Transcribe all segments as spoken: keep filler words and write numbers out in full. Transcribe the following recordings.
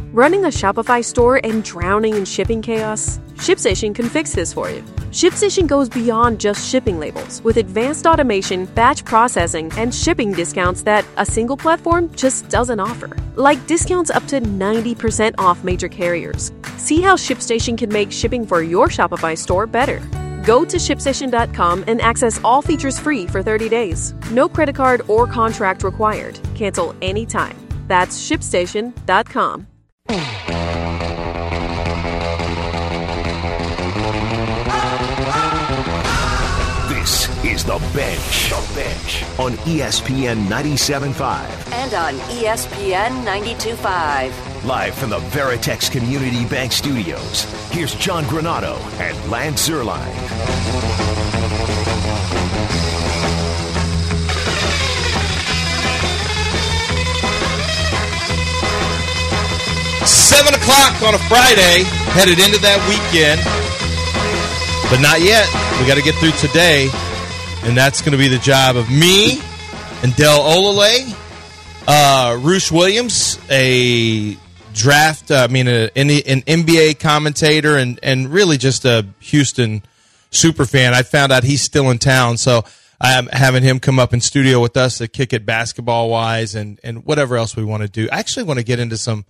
Running a Shopify store and drowning in shipping chaos? ShipStation can fix this for you. ShipStation goes beyond just shipping labels with advanced automation, batch processing, and shipping discounts that a single platform just doesn't offer. Like discounts up to ninety percent off major carriers. See how ShipStation can make shipping for your Shopify store better. Go to ShipStation dot com and access all features free for thirty days. No credit card or contract required. Cancel anytime. That's ShipStation dot com. This is The Bench. The Bench on E S P N ninety-seven point five. And on E S P N ninety-two point five. Live from the Veritex Community Bank Studios, here's John Granato and Lance Zierlein. Seven o'clock on a Friday, headed into that weekend, but not yet. We got to get through today, and that's going to be the job of me and Del Olale, uh, Roos Williams, a draft, uh, I mean, a, an, an N B A commentator, and, and really just a Houston super fan. I found out he's still in town, so I'm having him come up in studio with us to kick it basketball-wise and, and whatever else we want to do. I actually want to get into some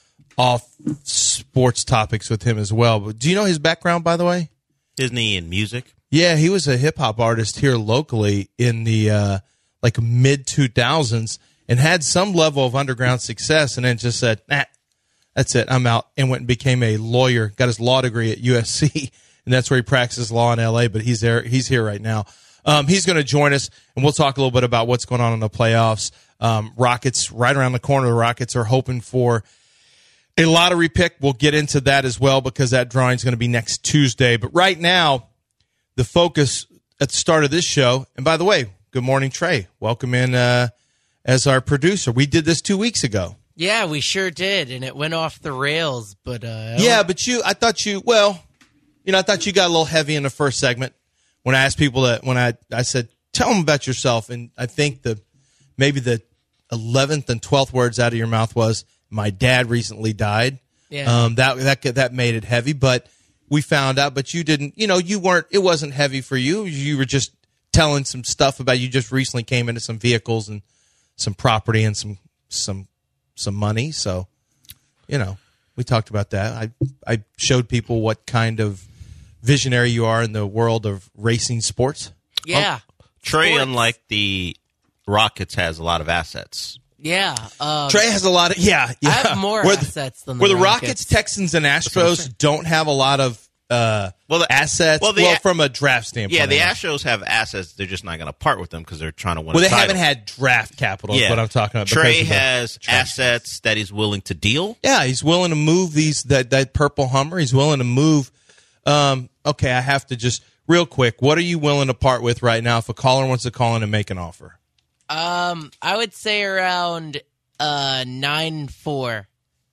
off sports topics with him as well. But do you know his background, by the way? Isn't he in music? Yeah, he was a hip hop artist here locally in the uh, like mid two thousands and had some level of underground success, and then just said, "Nah, that's it, I'm out," and went and became a lawyer. Got his law degree at U S C, and that's where he practices law in L A. But he's there. He's here right now. Um, he's going to join us, and we'll talk a little bit about what's going on in the playoffs. Um, Rockets right around the corner. The Rockets are hoping for a lottery pick. We'll get into that as well because that drawing is going to be next Tuesday. But right now, the focus at the start of this show, and by the way, good morning, Trey. Welcome in uh, as our producer. We did this two weeks ago. Yeah, we sure did, and it went off the rails. But uh, Yeah, but you, I thought you, well, you know, I thought you got a little heavy in the first segment when I asked people that, when I, I said, tell them about yourself, and I think the maybe the eleventh and twelfth words out of your mouth was, my dad recently died. Yeah. Um, that that that made it heavy, but we found out. But you didn't. You know, you weren't. It wasn't heavy for you. You were just telling some stuff about you just recently came into some vehicles and some property and some some some money. So, you know, we talked about that. I I showed people what kind of visionary you are in the world of racing sports. Yeah. Oh, Trey, Sports. unlike the Rockets, has a lot of assets. Yeah. Um, Trey has a lot of, yeah. yeah. I have more where the, assets than the Where the Rockets. Rockets, Texans, and Astros don't have a lot of uh, Well, the- assets. well, Well, the- from a draft standpoint. Yeah, the I know. Astros have assets. They're just not going to part with them because they're trying to win Well, a they title. haven't had draft capital is Yeah. what I'm talking about. Trey because of the has draft. assets that he's willing to deal. Yeah, he's willing to move these that, that purple Hummer. He's willing to move. Um, okay, I have to just, real quick, what are you willing to part with right now if a caller wants to call in and make an offer? Um, I would say around uh nine four.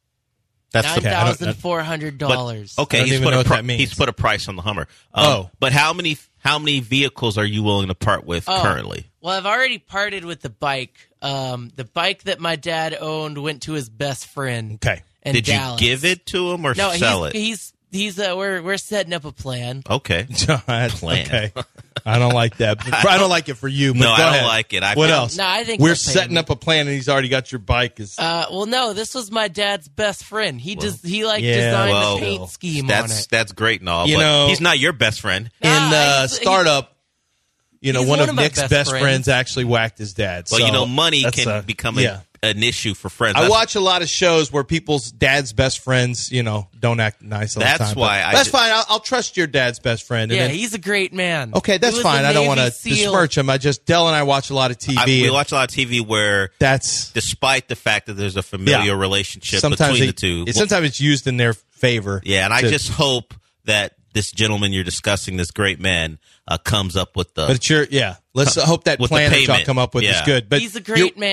That's Nine the Okay, I don't- thousand four hundred but, dollars. okay. I don't He's even put know a what pri- that means. He's put a price on the Hummer. Um, Oh. but how many how many vehicles are you willing to part with Oh. currently? Well, I've already parted with the bike. Um, the bike that my dad owned went to his best friend. Okay. In Did Dallas. you give it to him or No, sell he's, it? he's he's uh, we're we're setting up a plan. Okay. Plan. Plan. Okay. I don't like that. I don't like it for you. But No, go I don't ahead. like it. I what feel- else? No, I think we're we're setting paying. up a plan, and he's already got your bike. Is Uh, well, no, this was my dad's best friend. He just he like yeah, designed well, the paint scheme on That's it. that's great and all, You but know- he's not your best friend. in Nah, uh, he's- startup, you know, he's one, one of of my Nick's best, best friends. friends. actually whacked his dad. Well, so you know, money that's, can uh, become yeah. a, an issue for friends. I That's- watch a lot of shows where people's dad's best friends, you know, don't act nice all the That's time. but why I that's ju- fine. I'll, I'll trust your dad's best friend. And Yeah, then- he's a great man. okay, that's He was fine. a I don't want to Navy SEAL. besmirch him. I just Dell and I watch a lot of T V. I, we and watch a lot of T V where, that's despite the fact that there's a familial Yeah. relationship sometimes between it- the two, it- sometimes it's used in their favor. yeah, and I to- just hope that this gentleman you're discussing, this great man, uh, comes up with the. But it's your yeah. Let's hope that With the plan that y'all payment. come up with is Yeah. good. But He's a you're- great man.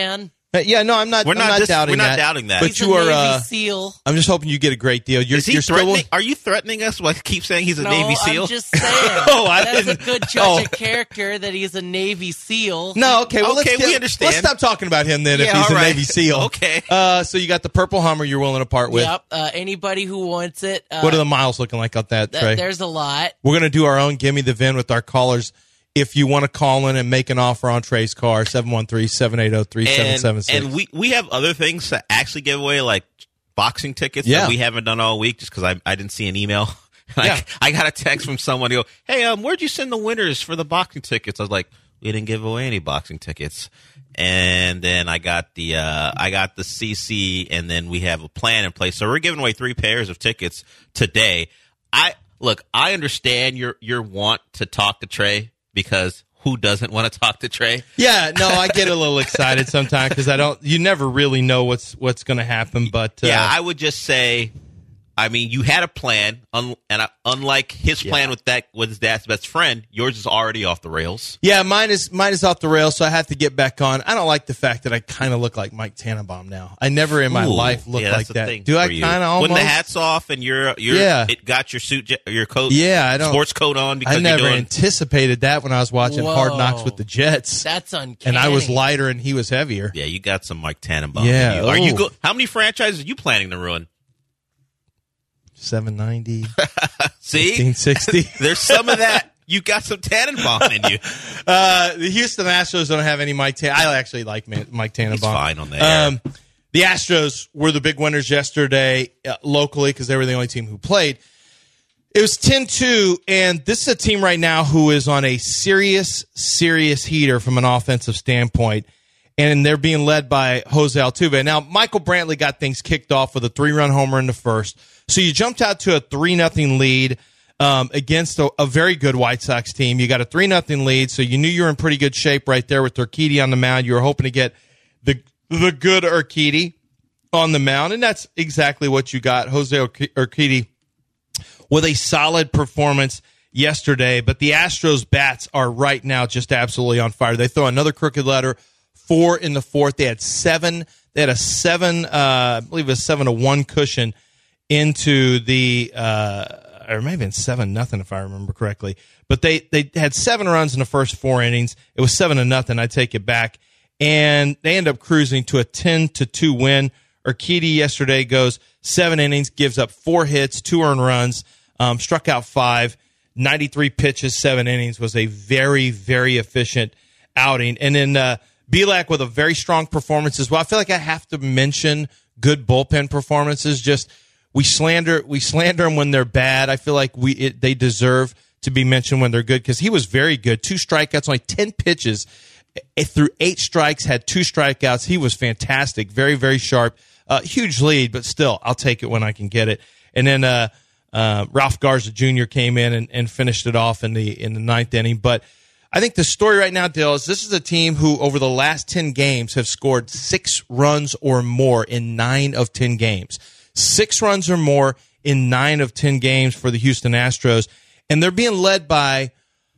Uh, yeah, no, I'm not. We're I'm not not dis- doubting we're not that. doubting that. But He's you a are. Navy Uh, SEAL. I'm just hoping you get a great deal. You're, Is he you're still. threatening? Are you threatening us? Like, keep saying he's a No, Navy SEAL. I'm just saying. Oh, I That's a didn't- good judge oh. of character that he's a Navy SEAL. No, okay. Well, Okay, let's we get- understand. Let's stop talking about him then. Yeah, if he's all a right. Navy SEAL, Okay. Uh, so you got the purple Hummer you're willing to part with. Yep. Uh, anybody who wants it. Uh, What are the miles looking like on that, th- Trey? there's a lot. We're going to do our own Gimme the V I N with our callers. If you want to call in and make an offer on Trey's car, seven one three, seven eight zero, three seven seven six. And we, we have other things to actually give away, like boxing tickets Yeah. that we haven't done all week just because I, I didn't see an email. like, Yeah. I got a text from someone who go, hey, um, where'd you send the winners for the boxing tickets? I was like, we didn't give away any boxing tickets. And then I got the uh, I got the C C, and then we have a plan in place. So we're giving away three pairs of tickets today. I look, I understand your your want to talk to Trey because who doesn't want to talk to Trey? Yeah, no, I get a little excited sometimes because I don't. You never really know what's what's going to happen. But uh, Yeah, I would just say, I mean, you had a plan, un- and I, unlike his plan with that with his dad's best friend, yours is already off the rails. yeah, mine is mine is off the rails, so I have to get back on. I don't like the fact that I kind of look like Mike Tannenbaum now. I never in my Ooh, life looked yeah, like that's the that. thing Do I for you. kind of almost? When the hat's off and you're you're Yeah. it got your suit, ja- your coat, Yeah, I don't- sports coat on because I never you're doing. anticipated that when I was watching Hard Knocks Whoa. with the Jets, That's uncanny. and I was lighter and he was heavier. Yeah, you got some Mike Tannenbaum. Yeah, in you. Are you ooh. go? How many franchises are you planning to ruin? seven ninety, See, fifteen sixty. there's some of that. You got some Tannenbaum in you. Uh, the Houston Astros don't have any Mike Tan. I actually like Man- Mike Tannenbaum. He's fine on the air. Um, the Astros were the big winners yesterday uh, locally because they were the only team who played. It was ten two, and this is a team right now who is on a serious, serious heater from an offensive standpoint, and they're being led by Jose Altuve. Now, Michael Brantley got things kicked off with a three-run homer in the first, so you jumped out to a three nothing lead um, against a, a very good White Sox team. You got a three nothing lead, so you knew you were in pretty good shape right there with Urquidy on the mound. You were hoping to get the the good Urquidy on the mound, and that's exactly what you got. Jose Urquidy with a solid performance yesterday, but the Astros bats are right now just absolutely on fire. They throw another crooked letter, four in the fourth. They had seven. They had a seven, uh, I believe it was seven to one cushion into the, uh, or maybe in seven nothing if I remember correctly. But they they had seven runs in the first four innings. It was seven to nothing. I take it back, and they end up cruising to a ten to two win. Urquidy yesterday goes seven innings, gives up four hits, two earned runs, um, struck out five, ninety-three pitches, seven innings. Was a very, very efficient outing. And then uh, Bielak with a very strong performance as well. I feel like I have to mention good bullpen performances. Just we slander we slander them when they're bad. I feel like we it, they deserve to be mentioned when they're good because he was very good. Two strikeouts, only ten pitches. Through eight strikes, had two strikeouts. He was fantastic. Very, very sharp. Uh, huge lead, but still, I'll take it when I can get it. And then uh, uh, Ralph Garza Junior came in and, and finished it off in the in the ninth inning. But I think the story right now, Dale, is this is a team who over the last ten games have scored six runs or more in nine of ten games. Six runs or more in nine of ten games for the Houston Astros. And they're being led by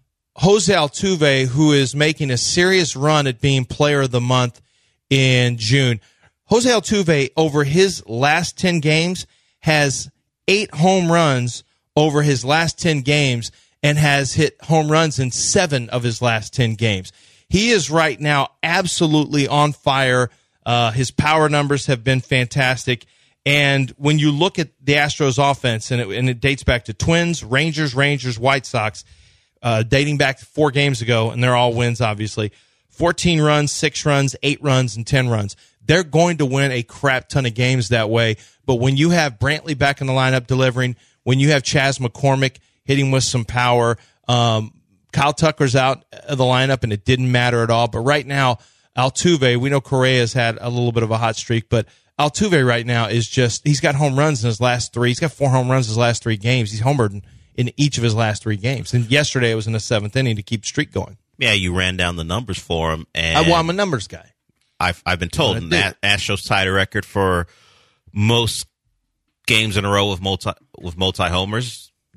Jose Altuve, who is making a serious run at being player of the month in June. Jose Altuve, over his last ten games, has eight home runs over his last ten games and has hit home runs in seven of his last ten games. He is right now absolutely on fire. Uh, his power numbers have been fantastic. And when you look at the Astros offense, and it, and it dates back to Twins, Rangers, Rangers, White Sox, Uh, dating back to four games ago, and they're all wins, obviously. fourteen runs, six runs, eight runs, and ten runs. They're going to win a crap ton of games that way. But when you have Brantley back in the lineup delivering, when you have Chas McCormick hitting with some power, um, Kyle Tucker's out of the lineup, and it didn't matter at all. But right now, Altuve, we know Correa's had a little bit of a hot streak, but Altuve right now is just, he's got home runs in his last three. He's got four home runs in his last three games. He's homered in in each of his last three games. And yesterday it was in the seventh inning to keep the streak going. Yeah, you ran down the numbers for him, and I, well, I'm a numbers guy. I've I've been told What I that Astros tied a record for most games in a row with multi with multi homers.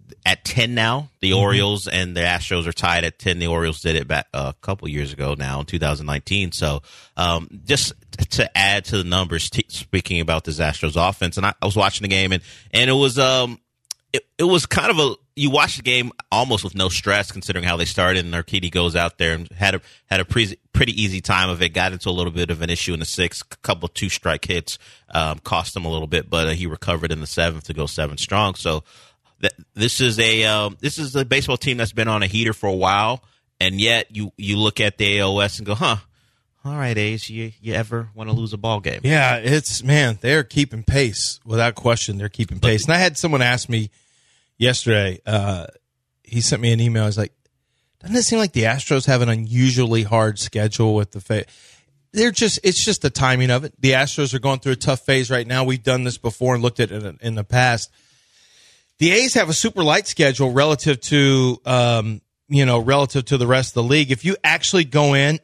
at ten now. The mm-hmm. Orioles and the Astros are tied at ten. The Orioles did it back uh, a couple years ago now in two thousand nineteen. So um, just to add to the numbers, t- speaking about this Astros offense, and I, I was watching the game, and, and it was um it, it was kind of a you watch the game almost with no stress considering how they started, and Urquidy goes out there and had a had a pre- pretty easy time of it. Got into a little bit of an issue in the sixth, a couple two strike hits um, cost him a little bit, but uh, he recovered in the seventh to go seven strong. So th- this is a um, this is a baseball team that's been on a heater for a while, and yet you you look at the A O S and go, huh. All right, A's, you, you ever want to lose a ball game? Yeah, it's, man, they're keeping pace. Without question, they're keeping pace. And I had someone ask me yesterday, uh, he sent me an email. He's like, doesn't it seem like the Astros have an unusually hard schedule with the fa-? They're just, it's just the timing of it. The Astros are going through a tough phase right now. We've done this before and looked at it in the past. The A's have a super light schedule relative to, um, you know, relative to the rest of the league. If you actually go in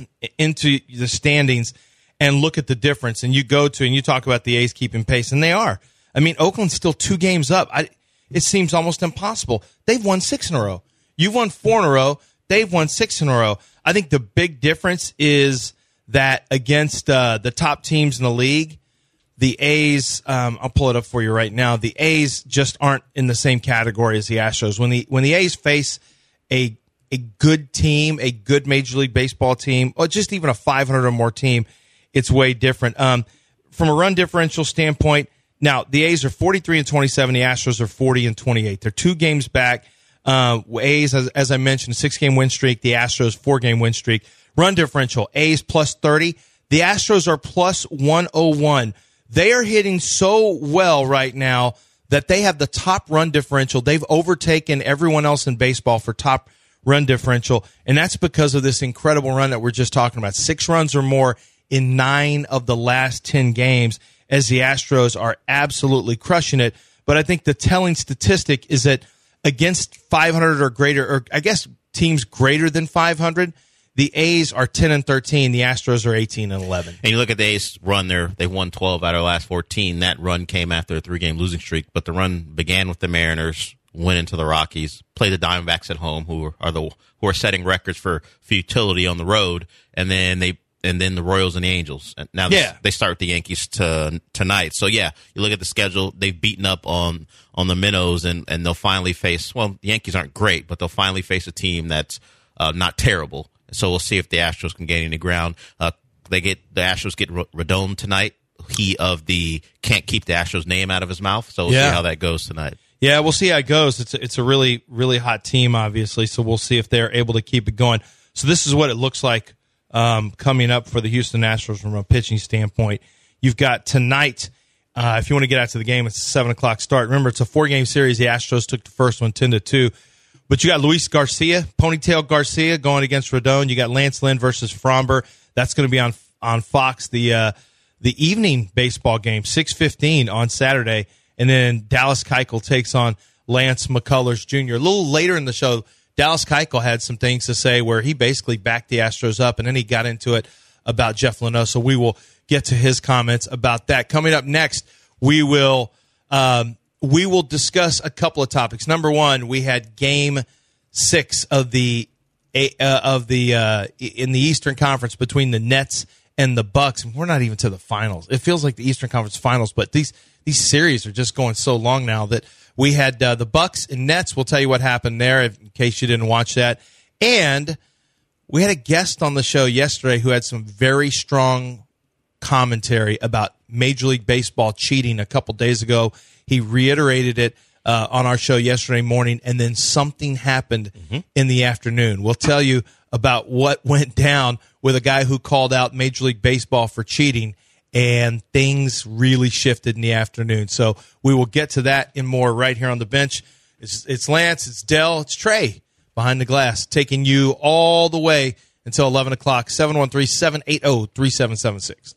into the standings and look at the difference, and you go to and you talk about the A's keeping pace, and they are. I mean, Oakland's still two games up. I, it seems almost impossible. They've won six in a row. You've won four in a row. They've won six in a row. I think the big difference is that against uh, the top teams in the league, the A's, um, I'll pull it up for you right now. The A's just aren't in the same category as the Astros. When the when the A's face a a good team, a good Major League Baseball team, or just even a five hundred or more team, it's way different. Um, from a run differential standpoint, now the A's are forty-three and twenty-seven, the Astros are forty and twenty-eight. They're two games back. Uh, A's, as, as I mentioned, six-game win streak. The Astros, four-game win streak. Run differential, A's plus thirty. The Astros are plus one oh one. They are hitting so well right now that they have the top run differential. They've overtaken everyone else in baseball for top run differential, and that's because of this incredible run that we're just talking about. Six runs or more in nine of the last ten games, as the Astros are absolutely crushing it. But I think the telling statistic is that against five hundred or greater, or I guess teams greater than five hundred, the A's are ten and thirteen. The Astros are eighteen and eleven. And you look at the A's run there; they won twelve out of the last fourteen. That run came after a three-game losing streak, but the run began with the Mariners, went into the Rockies, play the Diamondbacks at home, who are the who are setting records for futility on the road, and then they and then the Royals and the Angels. And now yeah. they, they start the Yankees to, tonight. So yeah, you look at the schedule; they've beaten up on on the Minnows, and and they'll finally face. Well, the Yankees aren't great, but they'll finally face a team that's uh, not terrible. So we'll see if the Astros can gain any ground. Uh, they get the Astros get Rodon tonight. He of the can't keep the Astros name out of his mouth. So we'll yeah. see how that goes tonight. Yeah, we'll see how it goes. It's a, it's a really really hot team, obviously. So we'll see if they're able to keep it going. So this is what it looks like um, coming up for the Houston Astros from a pitching standpoint. You've got tonight. Uh, if you want to get out to the game, it's a seven o'clock start. Remember, it's a four game series. The Astros took the first one ten to two. But you got Luis Garcia, Ponytail Garcia, going against Rodon. You got Lance Lynn versus Fromber. That's going to be on on Fox, the uh, the evening baseball game, six fifteen on Saturday. And then Dallas Keuchel takes on Lance McCullers Junior A little later in the show, Dallas Keuchel had some things to say where he basically backed the Astros up, and then he got into it about Jeff Luhnow. So we will get to his comments about that. Coming up next, we will um, – we will discuss a couple of topics. Number one, we had Game Six of the uh, of the uh, in the Eastern Conference between the Nets and the Bucks. And we're not even to the finals. It feels like the Eastern Conference Finals, but these these series are just going so long now that we had uh, the Bucks and Nets. We'll tell you what happened there in case you didn't watch that. And we had a guest on the show yesterday who had some very strong commentary about Major League Baseball cheating a couple days ago. He reiterated it uh, on our show yesterday morning, and then something happened mm-hmm. in the afternoon. We'll tell you about what went down with a guy who called out Major League Baseball for cheating, and things really shifted in the afternoon. So we will get to that and more right here on the bench. It's, it's Lance, it's Dell, it's Trey behind the glass, taking you all the way until eleven o'clock, seven one three, seven eight zero, three seven seven six.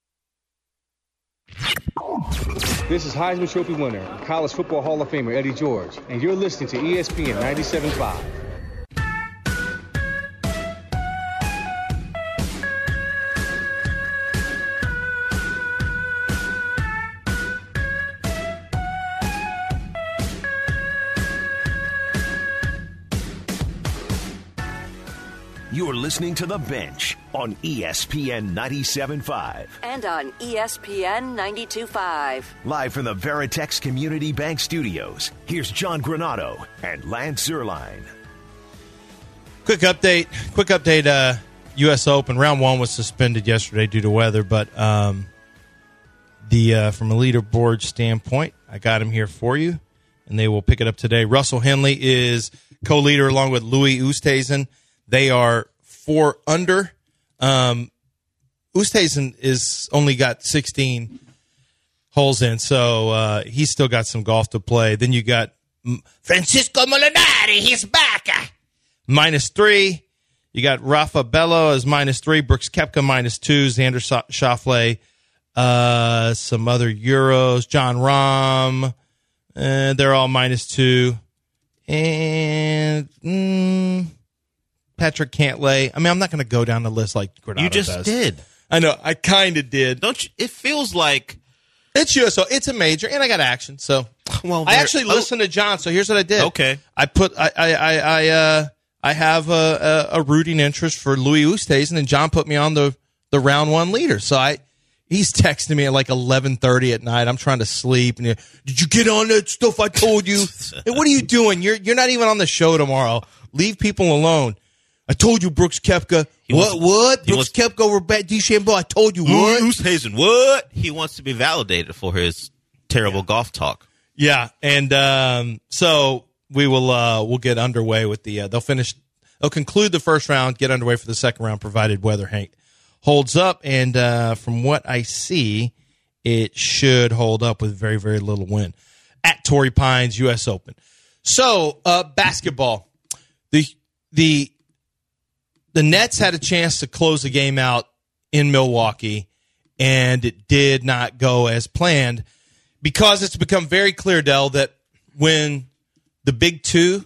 This is Heisman Trophy winner, College Football Hall of Famer Eddie George, and you're listening to E S P N ninety-seven point five. You're listening to The Bench on E S P N ninety-seven point five. And on E S P N ninety-two point five. Live from the Veritex Community Bank Studios, here's John Granado and Lance Zierlein. Quick update. Quick update. Uh, U S Open round one was suspended yesterday due to weather, but um, the uh, from a leaderboard standpoint, I got him here for you, and they will pick it up today. Russell Henley is co-leader along with Louis Oosthuizen. They are four under. Um, Oosthuizen is only got sixteen holes in, so uh, he's still got some golf to play. Then you got Francisco Molinari. He's back. Minus three. You got Rafa Bello as minus three. Brooks Koepka minus two. Xander Schauffele. Uh, some other Euros. John Rahm. Uh, they're all minus two. And... Mm, Patrick Cantlay. I mean, I'm not going to go down the list like Granado You just does. did. I know. I kind of did. Don't you? It feels like it's U S O. It's a major, and I got action. So, well, I actually oh, listened to John. So here's what I did. Okay. I put. I. I. I. I, uh, I have a, a, a rooting interest for Louis Oosthuizen, and John put me on the the round one leader. So I. He's texting me at like eleven thirty at night. I'm trying to sleep, and he, did you get on that stuff I told you? Hey, what are you doing? You're you're not even on the show tomorrow. Leave people alone. I told you, Brooks Koepka. He what? wants, what? Brooks wants, Koepka over Bat DeChambeau. I told you what? Oosthuizen, what? He wants to be validated for his terrible yeah. golf talk. Yeah, and um, so we will uh, we'll get underway with the. Uh, they'll finish. They'll conclude the first round. Get underway for the second round, provided weather hang, holds up. And uh, from what I see, it should hold up with very very little wind at Torrey Pines U S Open. So uh, basketball, the the. The Nets had a chance to close the game out in Milwaukee, and it did not go as planned because it's become very clear, Del, that when the big two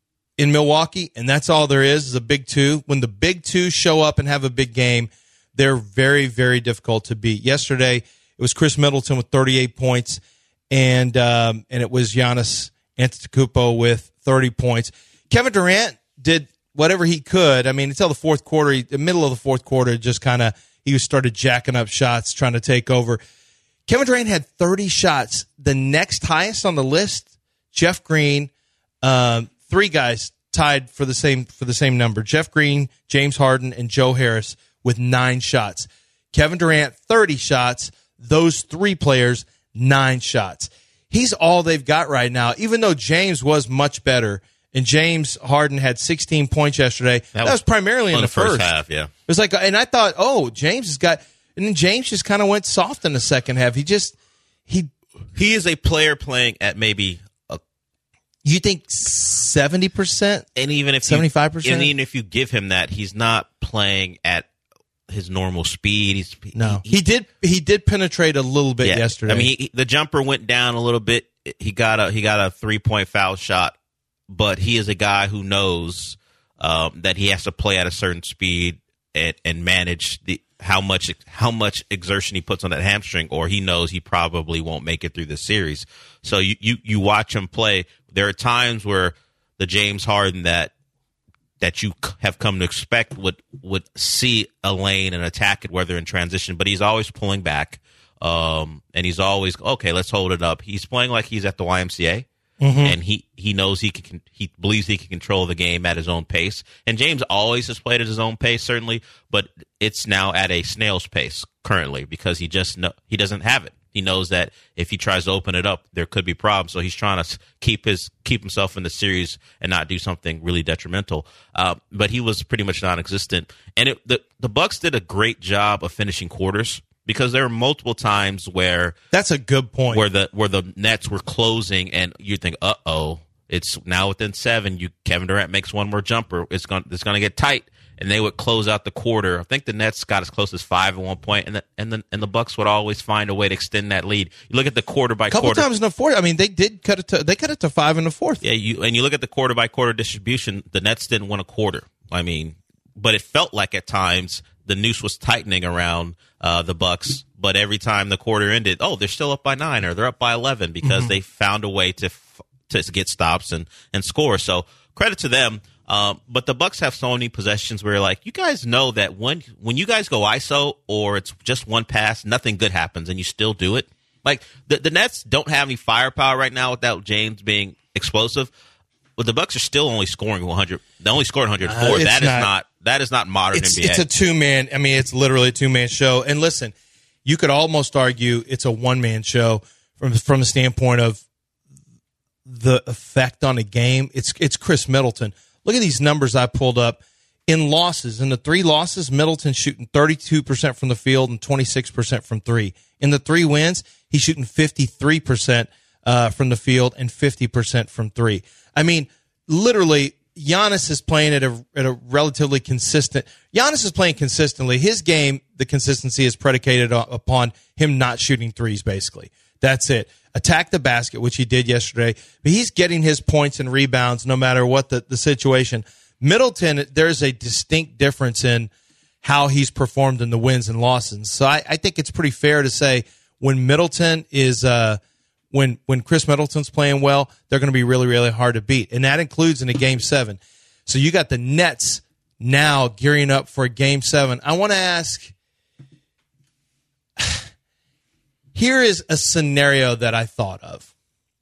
in Milwaukee, and that's all there is, is a big two, when the big two show up and have a big game, they're very, very difficult to beat. Yesterday, it was Chris Middleton with thirty-eight points, and um, and it was Giannis Antetokounmpo with thirty points. Kevin Durant did whatever he could. I mean, until the fourth quarter, he, the middle of the fourth quarter, just kind of, he started jacking up shots, trying to take over. Kevin Durant had thirty shots. The next highest on the list, Jeff Green, um, three guys tied for the same for the same number. Jeff Green, James Harden, and Joe Harris with nine shots. Kevin Durant, thirty shots. Those three players, nine shots. He's all they've got right now, even though James was much better. And James Harden had sixteen points yesterday. That, that was, was primarily in the, the first. first half, yeah. It was like, and I thought, oh, James has got, and then James just kind of went soft in the second half. He just, he, he is a player playing at maybe a, you think seventy percent, and even if seventy-five percent, and even if you give him that, he's not playing at his normal speed. He's no, he, he did, he did penetrate a little bit yeah. yesterday. I mean, he, the jumper went down a little bit. He got a, he got a three point foul shot. But he is a guy who knows um, that he has to play at a certain speed and, and manage the how much how much exertion he puts on that hamstring, or he knows he probably won't make it through the series. So you, you, you watch him play. There are times where the James Harden that that you have come to expect would would see a lane and attack it, whether in transition, but he's always pulling back, um, and he's always okay. Let's hold it up. He's playing like he's at the Y M C A. Mm-hmm. And he, he knows he can, he believes he can control the game at his own pace. And James always has played at his own pace, certainly, but it's now at a snail's pace currently because he just know, he doesn't have it. He knows that if he tries to open it up, there could be problems. So he's trying to keep his keep himself in the series and not do something really detrimental. Uh, but he was pretty much non-existent. And it, the the Bucks did a great job of finishing quarters. Because there are multiple times where that's a good point where the where the Nets were closing and you think, uh oh, it's now within seven. You Kevin Durant makes one more jumper, it's going it's going to get tight, and they would close out the quarter. I think the Nets got as close as five at one point, and the and the and the Bucks would always find a way to extend that lead. You look at the quarter by a couple quarter. times in the fourth. I mean, they did cut it to they cut it to five in the fourth. Yeah, you and you look at the quarter by quarter distribution. The Nets didn't win a quarter. I mean, but it felt like at times the noose was tightening around uh, the Bucks. But every time the quarter ended, oh, they're still up by nine or they're up by eleven because mm-hmm. they found a way to f- to get stops and, and score. So credit to them. Um, but the Bucks have so many possessions where, like, you guys know that when when you guys go I S O or it's just one pass, nothing good happens, and you still do it. Like, the, the Nets don't have any firepower right now without James being explosive. But the Bucks are still only scoring one hundred. They only scored one hundred four. Uh, that is not, not that is not modern it's, N B A. It's a two man. I mean, it's literally a two man show. And listen, you could almost argue it's a one man show from from the standpoint of the effect on a game. It's it's Chris Middleton. Look at these numbers I pulled up in losses. In the three losses, Middleton's shooting thirty-two percent from the field and twenty-six percent from three. In the three wins, he's shooting fifty-three percent uh, from the field and fifty percent from three. I mean, literally, Giannis is playing at a at a relatively consistent. Giannis is playing consistently. His game, the consistency is predicated upon him not shooting threes. Basically, that's it. Attack the basket, which he did yesterday. But he's getting his points and rebounds no matter what the, the situation. Middleton, there's a distinct difference in how he's performed in the wins and losses. So I, I think it's pretty fair to say when Middleton is. Uh, When when Chris Middleton's playing well, they're going to be really, really hard to beat. And that includes in a game seven. So you got the Nets now gearing up for a game seven. I want to ask, here is a scenario that I thought of.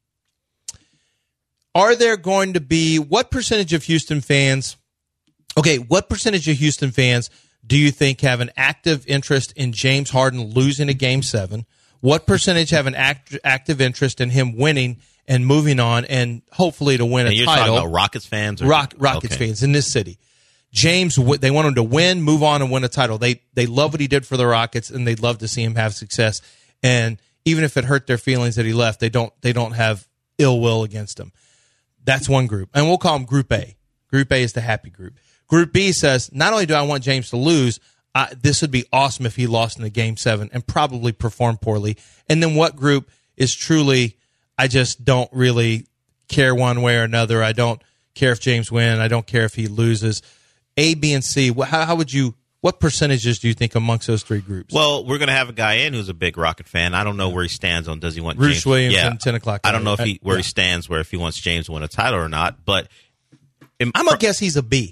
Are there going to be, what percentage of Houston fans, okay, what percentage of Houston fans do you think have an active interest in James Harden losing a game seven? What percentage have an act, active interest in him winning and moving on and hopefully to win and a you're title? You're talking about Rockets fans? Or, Rock, Rockets okay. fans in this city. James, they want him to win, move on, and win a title. They they love what he did for the Rockets, and they'd love to see him have success. And even if it hurt their feelings that he left, they don't they don't have ill will against him. That's one group. And we'll call them Group A. Group A is the happy group. Group B says, not only do I want James to lose, Uh, this would be awesome if he lost in the game seven and probably performed poorly. And then what group is truly, I just don't really care one way or another. I don't care if James wins. I don't care if he loses. A, B, and C, how, how would you, what percentages do you think amongst those three groups? Well, we're going to have a guy in who's a big Rocket fan. I don't know where he stands on does he want Bruce James. Williams yeah. and ten o'clock. I don't know if he where yeah. he stands where if he wants James to win a title or not. But in, I'm going to guess he's a B.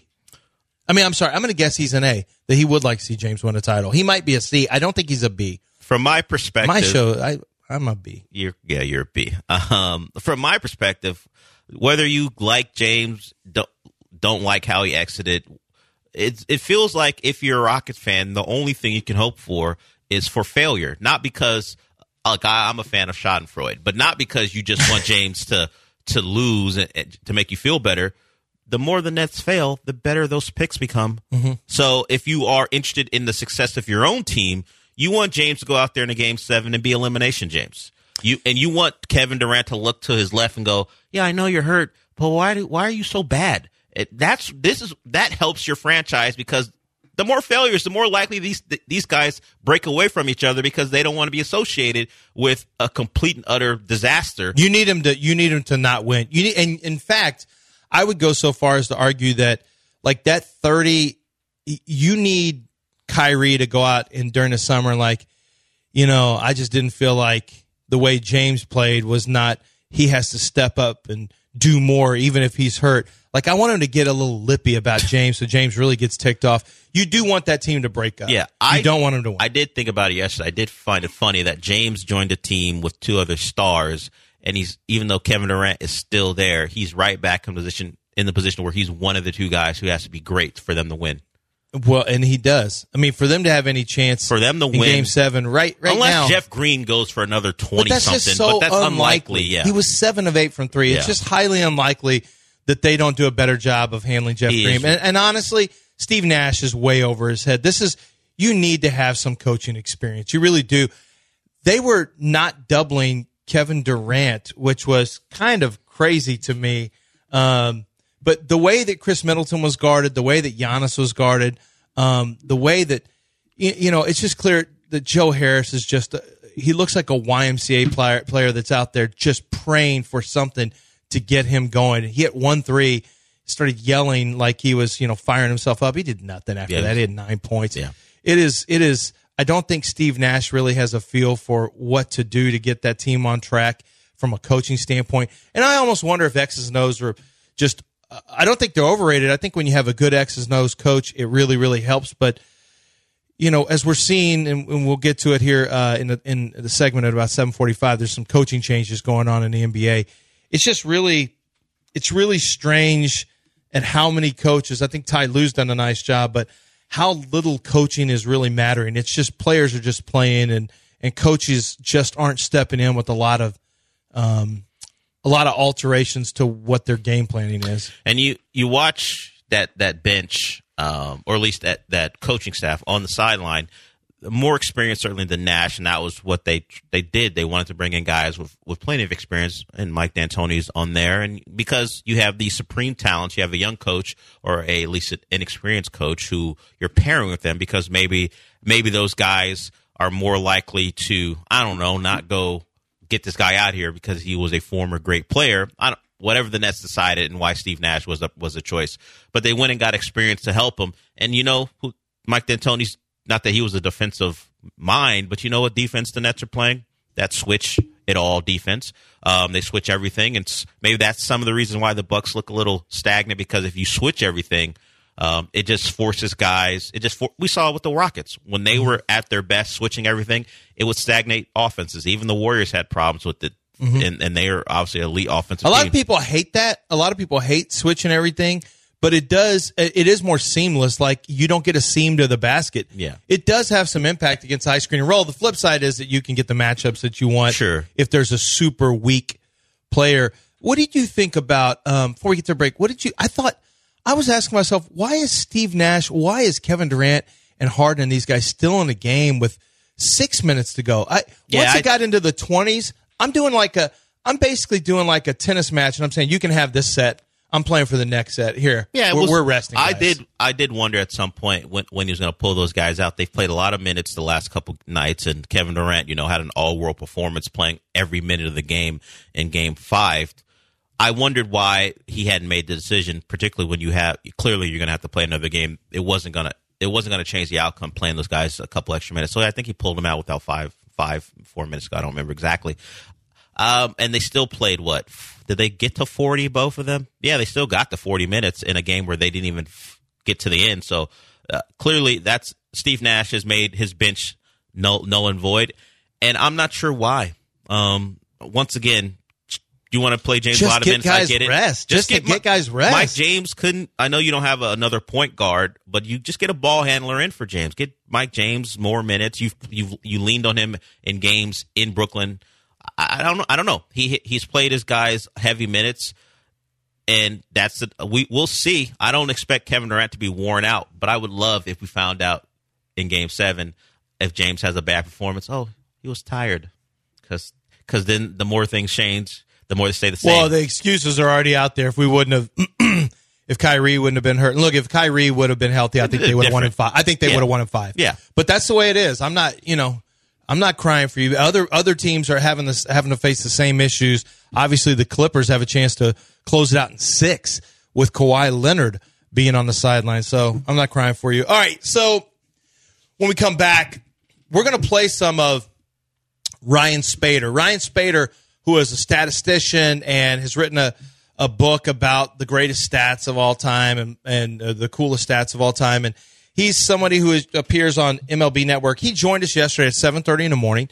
I mean, I'm sorry. I'm going to guess he's an A, that he would like to see James win a title. He might be a C. I don't think he's a B. From my perspective. My show, I, I'm a B. You're, yeah, you're a B. Um, from my perspective, whether you like James, don't, don't like how he exited, it, it feels like if you're a Rockets fan, the only thing you can hope for is for failure. Not because, like, I, I'm a fan of Schadenfreude, but not because you just want James to, to lose and, and to make you feel better. The more the Nets fail, the better those picks become. Mm-hmm. So if you are interested in the success of your own team, you want James to go out there in a game seven and be elimination James. You and you want Kevin Durant to look to his left and go, "Yeah, I know you're hurt, but why do, why are you so bad?" It, that's this is that helps your franchise because the more failures, the more likely these these guys break away from each other because they don't want to be associated with a complete and utter disaster. You need him to you need him to not win. You need, and in fact, I would go so far as to argue that, like, that thirty, you need Kyrie to go out and during the summer, like, you know, I just didn't feel like the way James played was not, he has to step up and do more even if he's hurt. Like, I want him to get a little lippy about James so James really gets ticked off. You do want that team to break up. Yeah, you I don't want him to win. I did think about it yesterday. I did find it funny that James joined a team with two other stars. And he's even though Kevin Durant is still there, he's right back in position in the position where he's one of the two guys who has to be great for them to win. Well, and he does. I mean, for them to have any chance for them to in win Game Seven, right? Right unless now, Jeff Green goes for another twenty but that's something, just so but that's unlikely. unlikely. Yeah, he was seven of eight from three. It's Yeah. just highly unlikely that they don't do a better job of handling Jeff He Green. is. And, and honestly, Steve Nash is way over his head. This is you need to have some coaching experience. You really do. They were not doubling Kevin Durant, which was kind of crazy to me. Um, but the way that Chris Middleton was guarded, the way that Giannis was guarded, um, the way that, you, you know, it's just clear that Joe Harris is just, a, he looks like a Y M C A player, player that's out there just praying for something to get him going. He hit one three, started yelling like he was, you know, firing himself up. He did nothing after Yeah. that. He had nine points. Yeah. It is, it is, I don't think Steve Nash really has a feel for what to do to get that team on track from a coaching standpoint. And I almost wonder if X's and O's are just I don't think they're overrated. I think when you have a good X's and O's coach, it really, really helps. But, you know, as we're seeing, and, and we'll get to it here uh, in, the, in the segment at about seven forty-five, there's some coaching changes going on in the N B A. It's just really, it's really strange at how many coaches, I think Ty Lue's done a nice job, but how little coaching is really mattering. It's just players are just playing, and, and coaches just aren't stepping in with a lot of um, a lot of alterations to what their game planning is. And you, you watch that that bench, um, or at least that, that coaching staff on the sideline, more experience certainly than Nash, and that was what they they did. They wanted to bring in guys with, with plenty of experience, and Mike D'Antoni's on there. And because you have these supreme talents, you have a young coach or a, at least an inexperienced coach who you're pairing with them, because maybe maybe those guys are more likely to, I don't know, not go get this guy out here because he was a former great player. I don't, whatever the Nets decided, and why Steve Nash was a, was a choice. But they went and got experience to help him. And, you know, who, Mike D'Antoni's, not that he was a defensive mind, but you know what defense the Nets are playing? That switch it all defense. Um, they switch everything, and maybe that's some of the reasons why the Bucks look a little stagnant, because if you switch everything, um, it just forces guys. It just for, we saw it with the Rockets when they were at their best, switching everything. It would stagnate offenses. Even the Warriors had problems with it, mm-hmm. and, and they are obviously an elite offensive. A lot team. of people hate that. A lot of people hate switching everything. But it does, it is more seamless. Like, you don't get a seam to the basket. Yeah. It does have some impact against high screen and roll. The flip side is that you can get the matchups that you want. Sure. If there's a super weak player. What did you think about, um, before we get to break, what did you, I thought, I was asking myself, why is Steve Nash, why is Kevin Durant and Harden and these guys still in the game with six minutes to go? I, yeah, once I, it got into the twenties, I'm doing like a, I'm basically doing like a tennis match, and I'm saying, you can have this set. I'm playing for the next set. Here, yeah, we're, was, we're resting. I guys. did. I did wonder at some point when when he was going to pull those guys out. They've played a lot of minutes the last couple nights, and Kevin Durant, you know, had an all-world performance, playing every minute of the game in Game Five. I wondered why he hadn't made the decision, particularly when you have clearly you're going to have to play another game. It wasn't going to. It wasn't going to change the outcome playing those guys a couple extra minutes. So I think he pulled them out without five, five, four minutes ago. I don't remember exactly. Um, and they still played what? Did they get to forty, both of them? Yeah, they still got to forty minutes in a game where they didn't even f- get to the end. So uh, clearly, that's Steve Nash has made his bench null, null and void, and I'm not sure why. Um, once again, you want to play James Just a lot of get minutes? guys I get it. rest. Just, Just to get guys rest. Mike James couldn't. I know you don't have a, another point guard, but you just get a ball handler in for James. Get Mike James more minutes. You you you leaned on him in games in Brooklyn. I don't know. I don't know. He he's played his guys heavy minutes, and that's the, we we'll see. I don't expect Kevin Durant to be worn out, but I would love if we found out in Game Seven if James has a bad performance. Oh, he was tired, because because then the more things change, the more they stay the same. Well, the excuses are already out there. If we wouldn't have, if Kyrie wouldn't have been hurt, and look, if Kyrie would have been healthy, I think they would have won in five. I think they Yeah. would have won in five. Yeah, but that's the way it is. I'm not, you know. I'm not crying for you. Other other teams are having this having to face the same issues. Obviously, the Clippers have a chance to close it out in six with Kawhi Leonard being on the sideline. So I'm not crying for you. All right. So when we come back, we're going to play some of Ryan Spader. Ryan Spader, who is a statistician and has written a, a book about the greatest stats of all time and and uh, the coolest stats of all time. And he's somebody who is, appears on M L B Network. He joined us yesterday at seven thirty in the morning.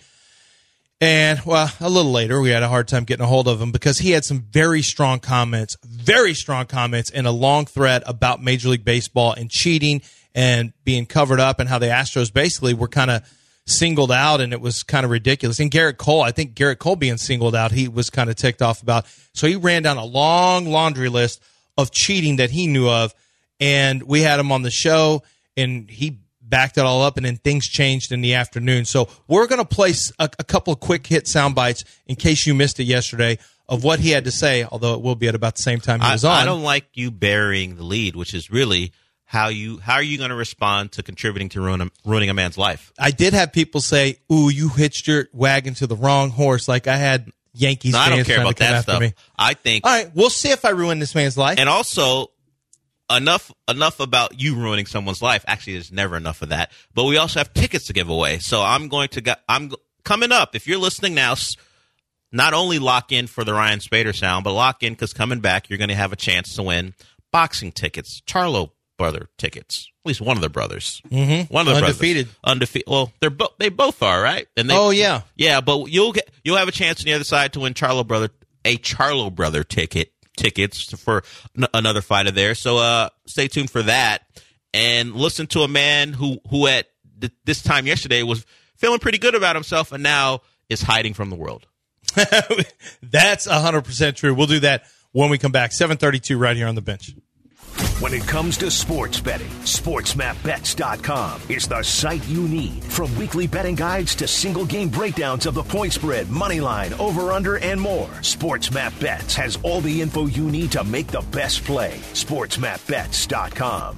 And, well, a little later, we had a hard time getting a hold of him because he had some very strong comments, very strong comments in a long thread about Major League Baseball and cheating and being covered up, and how the Astros basically were kind of singled out, and it was kind of ridiculous. And Garrett Cole, I think Garrett Cole being singled out, he was kind of ticked off about. So he ran down a long laundry list of cheating that he knew of, and we had him on the show, and he backed it all up, and then things changed in the afternoon. So we're going to play a, a couple of quick hit sound bites in case you missed it yesterday of what he had to say, although it will be at about the same time he was I, on. I don't like you burying the lead, which is really how you how are you going to respond to contributing to ruin, ruining a man's life? I did have people say, ooh, you hitched your wagon to the wrong horse. Like I had Yankees no, fans I don't care trying about to come that after stuff. me. I think. All right, we'll see if I ruin this man's life. And also, enough enough about you ruining someone's life. Actually, there's never enough of that. But we also have tickets to give away. So I'm going to go, I'm coming up. If you're listening now, not only lock in for the Ryan Spader sound, but lock in because coming back, you're going to have a chance to win boxing tickets, Charlo brother tickets. At least one of the brothers. Mm-hmm. One of the Undefeated. brothers. Undefeated. Well, they're bo- they both are, right? And they, oh, yeah. Yeah, but you'll get you'll have a chance on the other side to win Charlo brother a Charlo brother ticket tickets for n- another fight of theirs. So uh, stay tuned for that and listen to a man who who at th- this time yesterday was feeling pretty good about himself and now is hiding from the world. That's one hundred percent true. We'll do that when we come back. seven thirty-two right here on the bench. When it comes to sports betting, sports map bets dot com is the site you need. From weekly betting guides to single game breakdowns of the point spread, money line, over under, and more, SportsMap Bets has all the info you need to make the best play. sports map bets dot com.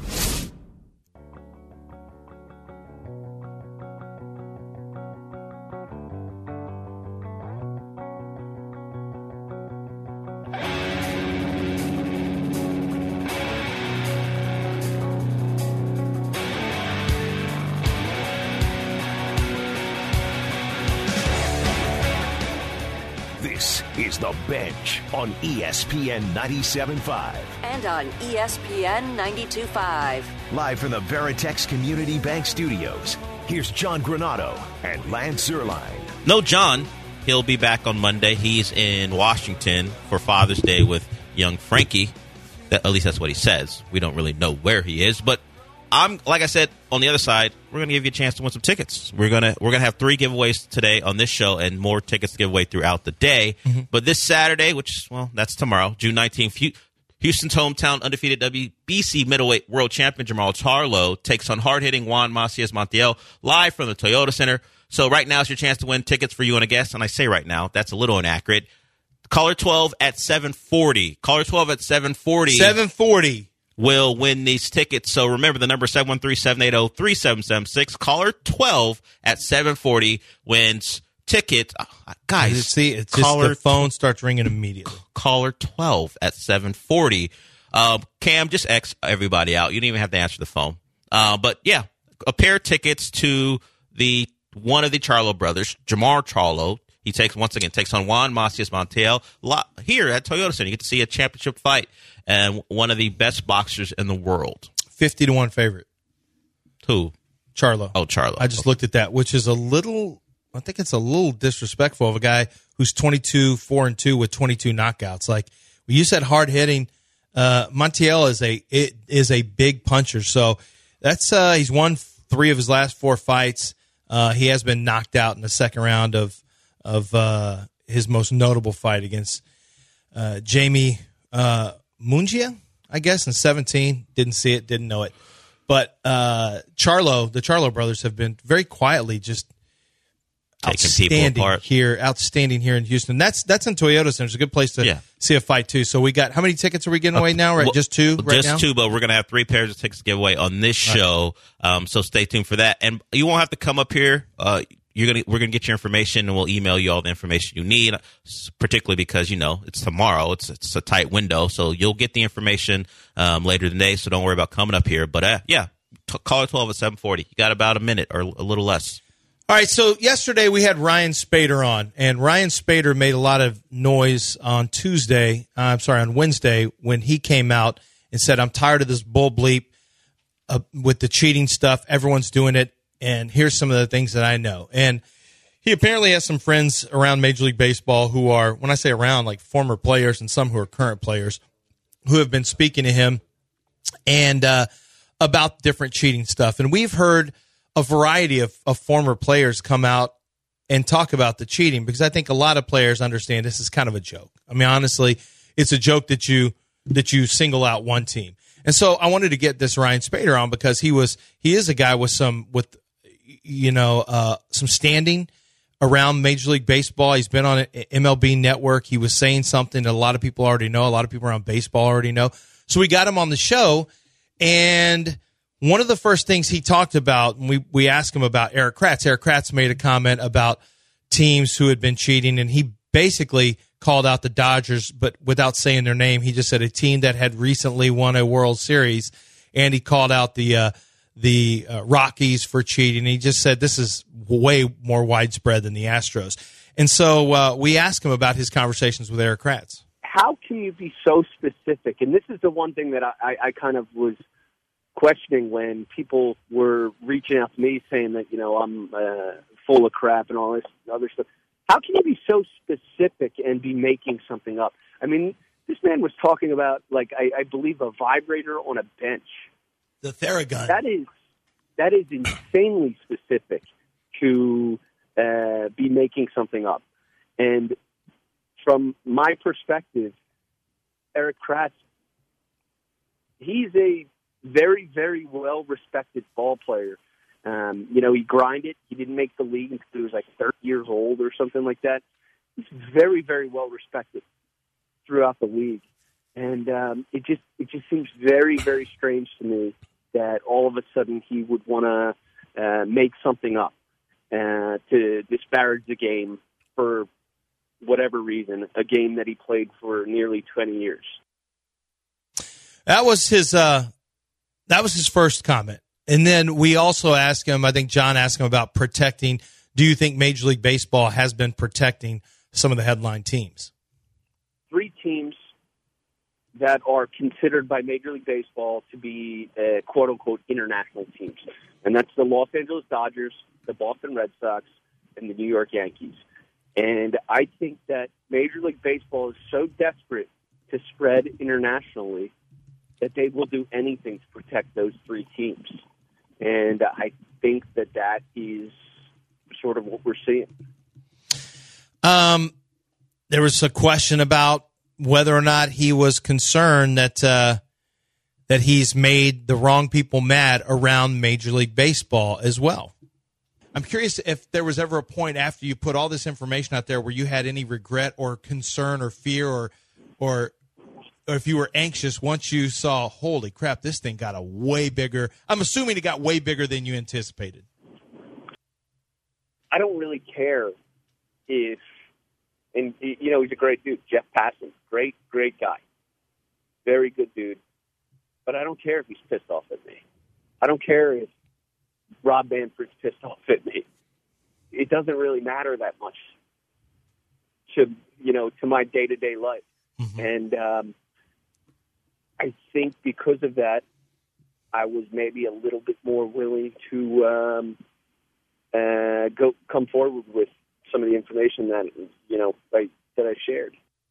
This is The Bench on E S P N ninety-seven point five. And on E S P N ninety-two point five. Live from the Veritex Community Bank Studios, here's John Granato and Lance Zierlein. No John. He'll be back on Monday. He's in Washington for Father's Day with young Frankie. That, at least that's what he says. We don't really know where he is, but I'm like I said on the other side. We're going to give you a chance to win some tickets. We're gonna we're gonna have three giveaways today on this show, and more tickets to give away throughout the day. Mm-hmm. But this Saturday, which well, that's tomorrow, June nineteenth, Houston's hometown undefeated W B C middleweight world champion Jamal Charlo takes on hard hitting Juan Macias Montiel live from the Toyota Center. So right now is your chance to win tickets for you and a guest. And I say right now, that's a little inaccurate. Caller twelve at seven forty. Caller twelve at seven forty. seven forty. Will win these tickets. So remember the number seven one three, seven eight zero, three seven seven six. Caller twelve at seven forty wins tickets. Oh, guys, see, it's just caller the phone starts ringing immediately. Caller twelve at seven forty. Um, Cam, just X everybody out. You don't even have to answer the phone. Uh, but yeah, a pair of tickets to the one of the Charlo brothers, Jamar Charlo. He takes once again takes on Juan Macias Montiel here at Toyota Center. You get to see a championship fight and one of the best boxers in the world. Fifty to one favorite. Who? Charlo. Oh, Charlo. I just looked at that, which is a little. I think it's a little disrespectful of a guy who's twenty-two, four and two with twenty-two knockouts. Like you said, hard hitting. Uh, Montiel is a it is a big puncher, so that's uh, he's won three of his last four fights. Uh, he has been knocked out in the second round of of uh, his most notable fight against uh, Jamie uh, Mungia, I guess, in seventeen. Didn't see it, didn't know it. But uh, Charlo, the Charlo brothers have been very quietly just taking people outstanding apart here, outstanding here in Houston. That's that's in Toyota Center. It's a good place to yeah. see a fight too. So we got how many tickets are we getting away now? Right, well, just two. Right just now? two, but we're gonna have three pairs of tickets to give away on this show. Right. Um, so stay tuned for that, and you won't have to come up here. Uh, you're gonna we're gonna get your information, and we'll email you all the information you need. Particularly because you know it's tomorrow. It's it's a tight window, so you'll get the information um, later today. So don't worry about coming up here. But uh, yeah, t- call it twelve at seven forty. You got about a minute or a little less. All right, so yesterday we had Ryan Spader on, and Ryan Spader made a lot of noise on Tuesday, uh, I'm sorry, on Wednesday, when he came out and said, I'm tired of this bull bleep uh, with the cheating stuff. Everyone's doing it, and here's some of the things that I know. And he apparently has some friends around Major League Baseball who are, when I say around, like former players and some who are current players, who have been speaking to him and uh, about different cheating stuff. And we've heard a variety of, of former players come out and talk about the cheating because I think a lot of players understand this is kind of a joke. I mean, honestly, it's a joke that you that you single out one team. And so I wanted to get this Ryan Spader on because he was he is a guy with some with you know uh, some standing around Major League Baseball. He's been on M L B Network. He was saying something that a lot of people already know. A lot of people around baseball already know. So we got him on the show, and one of the first things he talked about, we we asked him about Erik Kratz. Erik Kratz made a comment about teams who had been cheating, and he basically called out the Dodgers, but without saying their name. He just said a team that had recently won a World Series, and he called out the uh, the uh, Rockies for cheating. He just said this is way more widespread than the Astros. And so uh, we asked him about his conversations with Erik Kratz. How can you be so specific? And this is the one thing that I, I, I kind of was questioning when people were reaching out to me saying that, you know, I'm uh, full of crap and all this other stuff. How can you be so specific and be making something up? I mean, this man was talking about, like, I, I believe a vibrator on a bench. The Theragun. That is, that is insanely specific to uh, be making something up. And from my perspective, Erik Kratz, he's a very, very well-respected ball player. Um, you know, he grinded. He didn't make the league until he was like thirty years old or something like that. He's very, very well-respected throughout the league. And um, it just it just seems very, very strange to me that all of a sudden he would want to uh, make something up uh, to disparage the game for whatever reason, a game that he played for nearly twenty years. That was his uh, that was his first comment. And then we also asked him, I think John asked him about protecting. Do you think Major League Baseball has been protecting some of the headline teams? Three teams that are considered by Major League Baseball to be uh, quote-unquote international teams. And that's the Los Angeles Dodgers, the Boston Red Sox, and the New York Yankees. And I think that Major League Baseball is so desperate to spread internationally that they will do anything to protect those three teams. And I think that that is sort of what we're seeing. Um, there was a question about whether or not he was concerned that uh, that he's made the wrong people mad around Major League Baseball as well. I'm curious if there was ever a point after you put all this information out there where you had any regret or concern or fear or or or if you were anxious once you saw, holy crap, this thing got a way bigger. I'm assuming it got way bigger than you anticipated. I don't really care if, and you know, he's a great dude, Jeff Passan, great, great guy, very good dude. But I don't care if he's pissed off at me. I don't care if Rob Manfred's pissed off at me. It doesn't really matter that much to, you know, to my day-to-day life. Mm-hmm. And um, I think because of that, I was maybe a little bit more willing to um, uh, go come forward with some of the information that, you know, I, that I shared.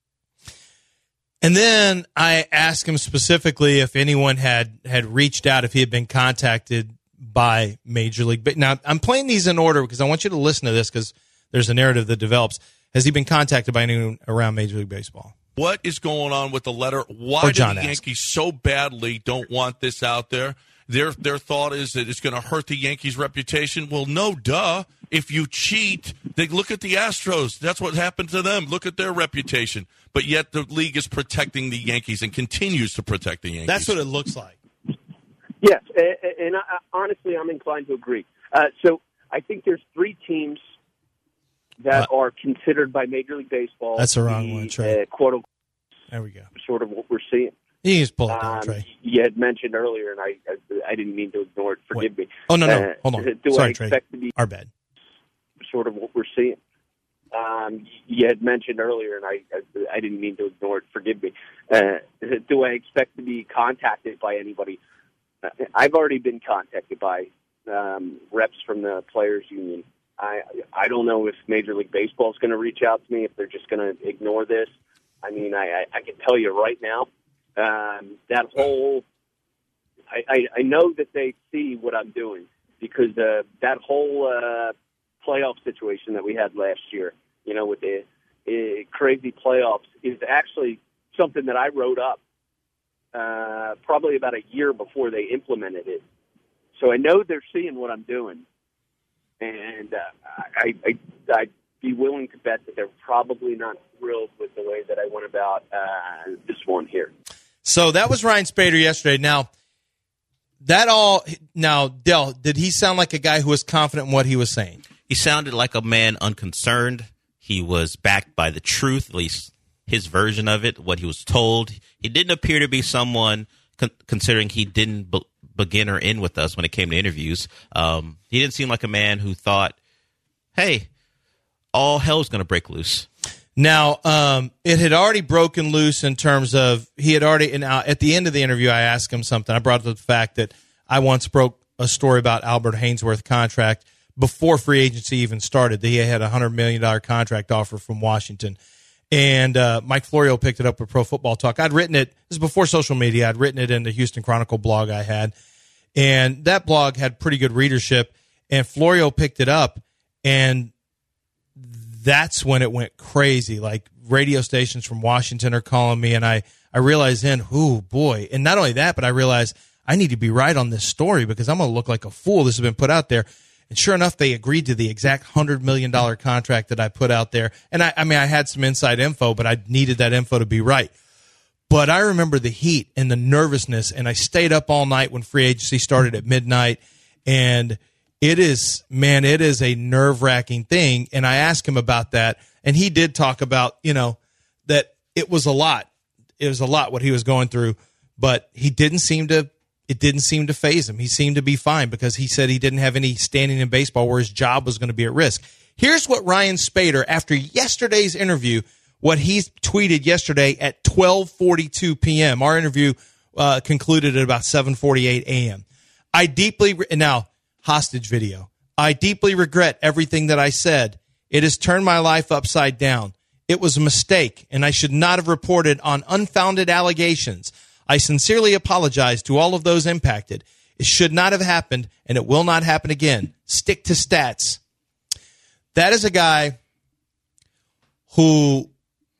And then I asked him specifically if anyone had, had reached out, if he had been contacted by Major League. But now I'm playing these in order because I want you to listen to this because there's a narrative that develops. Has he been contacted by anyone around Major League Baseball? What is going on with the letter? Why do the Yankees so badly don't want this out there? Their their thought is that it's going to hurt the Yankees' reputation. Well, no, duh. If you cheat, they look at the Astros. That's what happened to them. Look at their reputation. But yet the league is protecting the Yankees and continues to protect the Yankees. That's what it looks like. Yes, and I, honestly, I'm inclined to agree. Uh, so I think there's three teams that uh, are considered by Major League Baseball. That's the wrong the, one, Trey. Uh, quote unquote. There we go. Sort of what we're seeing. You can just pull it down, um, Trey. You had mentioned earlier, and I I, I didn't mean to ignore it. Forgive Wait. me. Oh, no, no. Uh, Hold on. Do Sorry, I expect Trey. to be Our bad. Sort of what we're seeing. Um, you had mentioned earlier, and I, I I didn't mean to ignore it. Forgive me. Uh, do I expect to be contacted by anybody? Uh, I've already been contacted by um, reps from the Players Union. I I don't know if Major League Baseball is going to reach out to me, if they're just going to ignore this. I mean, I, I, I can tell you right now, um, that whole I, I, I know that they see what I'm doing because uh, that whole uh, playoff situation that we had last year, you know, with the uh, crazy playoffs, is actually something that I wrote up uh, probably about a year before they implemented it. So I know they're seeing what I'm doing. And uh, I, I, I'd be willing to bet that they're probably not thrilled with the way that I went about uh, this one here. So that was Ryan Spader yesterday. Now, that all now, Del, did he sound like a guy who was confident in what he was saying? He sounded like a man unconcerned. He was backed by the truth, at least his version of it, what he was told. He didn't appear to be someone, con- considering he didn't be- begin or end with us when it came to interviews. Um, he didn't seem like a man who thought, hey, all hell's going to break loose. Now, um, it had already broken loose in terms of he had already. And at the end of the interview, I asked him something. I brought up the fact that I once broke a story about Albert Haynesworth contract before free agency even started. That he had a one hundred million dollars contract offer from Washington. And uh, Mike Florio picked it up with Pro Football Talk. I'd written it. This is before social media. I'd written it in the Houston Chronicle blog I had. And that blog had pretty good readership. And Florio picked it up. And that's when it went crazy. Like radio stations from Washington are calling me. And I, I realized then, oh, boy. And not only that, but I realized I need to be right on this story because I'm going to look like a fool. This has been put out there. And sure enough, they agreed to the exact one hundred million dollars contract that I put out there. And I, I mean, I had some inside info, but I needed that info to be right. But I remember the heat and the nervousness, and I stayed up all night when free agency started at midnight. And it is, man, it is a nerve-wracking thing. And I asked him about that, and he did talk about, you know, that it was a lot. It was a lot what he was going through, but he didn't seem to It didn't seem to faze him. He seemed to be fine because he said he didn't have any standing in baseball where his job was going to be at risk. Here's what Ryan Spader, after yesterday's interview, what he tweeted yesterday at twelve forty-two p.m. Our interview uh, concluded at about seven forty-eight a.m. I deeply, re- now, hostage video. I deeply regret everything that I said. It has turned my life upside down. It was a mistake, and I should not have reported on unfounded allegations. I sincerely apologize to all of those impacted. It should not have happened, and it will not happen again. Stick to stats. That is a guy who,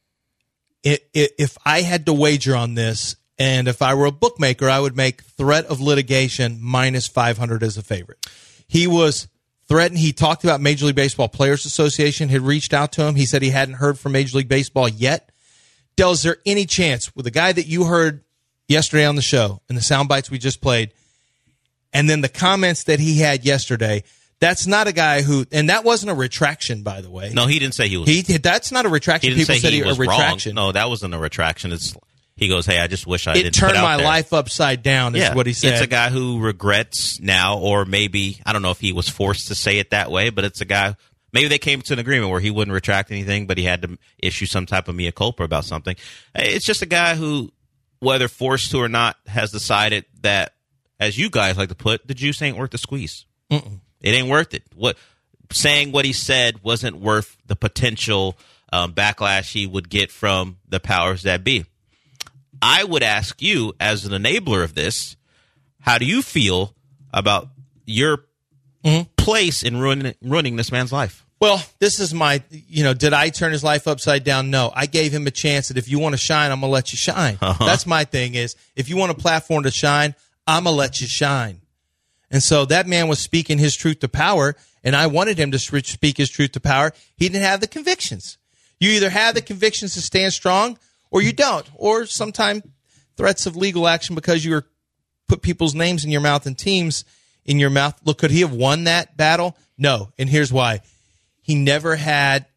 if I had to wager on this, and if I were a bookmaker, I would make threat of litigation minus five hundred as a favorite. He was threatened. He talked about Major League Baseball Players Association had reached out to him. He said he hadn't heard from Major League Baseball yet. Del, is there any chance with the guy that you heard yesterday on the show and the sound bites we just played, and then the comments that he had yesterday, that's not a guy who, and that wasn't a retraction, by the way. No, he didn't say he was. He That's not a retraction. He didn't People say said he he was a retraction. wrong. No, that wasn't a retraction. It's he goes, hey, I just wish I it didn't turned put out my there. life upside down. Is yeah, what he said. It's a guy who regrets now, or maybe I don't know if he was forced to say it that way, but it's a guy. Maybe they came to an agreement where he wouldn't retract anything, but he had to issue some type of mea culpa about something. It's just a guy who, whether forced to or not, has decided that, as you guys like to put, the juice ain't worth the squeeze. Mm-mm. It ain't worth it. What saying what he said wasn't worth the potential um, backlash he would get from the powers that be. I would ask you, as an enabler of this, how do you feel about your mm-hmm. place in ruining, ruining this man's life? Well, this is my, you know, did I turn his life upside down? No. I gave him a chance that if you want to shine, I'm going to let you shine. Uh-huh. That's my thing is, if you want a platform to shine, I'm going to let you shine. And so that man was speaking his truth to power, and I wanted him to speak his truth to power. He didn't have the convictions. You either have the convictions to stand strong or you don't, or sometimes threats of legal action because you were put people's names in your mouth and teams in your mouth. Look, could he have won that battle? No, and here's why. He never had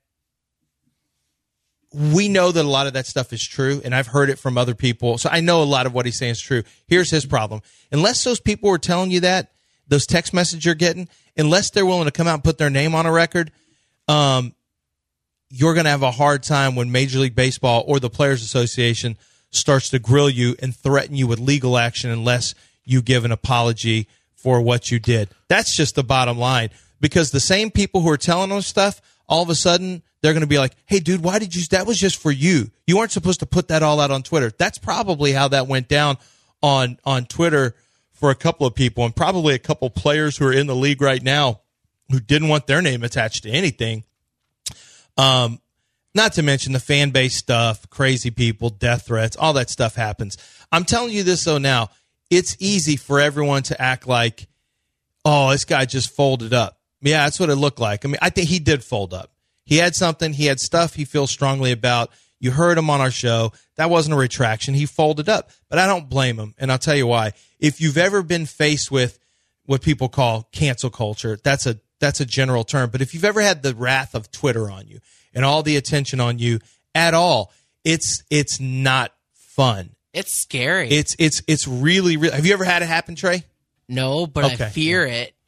– we know that a lot of that stuff is true, and I've heard it from other people. So I know a lot of what he's saying is true. Here's his problem. Unless those people were telling you that, those text messages you're getting, unless they're willing to come out and put their name on a record, um, you're going to have a hard time when Major League Baseball or the Players Association starts to grill you and threaten you with legal action unless you give an apology for what you did. That's just the bottom line. Because the same people who are telling us stuff, all of a sudden, they're going to be like, hey, dude, why did you, that was just for you. You weren't supposed to put that all out on Twitter. That's probably how that went down on, on Twitter for a couple of people, and probably a couple players who are in the league right now who didn't want their name attached to anything. Um, not to mention the fan base stuff, crazy people, death threats, all that stuff happens. I'm telling you this, though, now, it's easy for everyone to act like, oh, this guy just folded up. Yeah, that's what it looked like. I mean, I think he did fold up. He had something. He had stuff he feels strongly about. You heard him on our show. That wasn't a retraction. He folded up. But I don't blame him, and I'll tell you why. If you've ever been faced with what people call cancel culture, that's a that's a general term. But if you've ever had the wrath of Twitter on you and all the attention on you at all, it's it's not fun. It's scary. It's it's it's really, really. Have you ever had it happen, Trey? No, but okay. I fear it.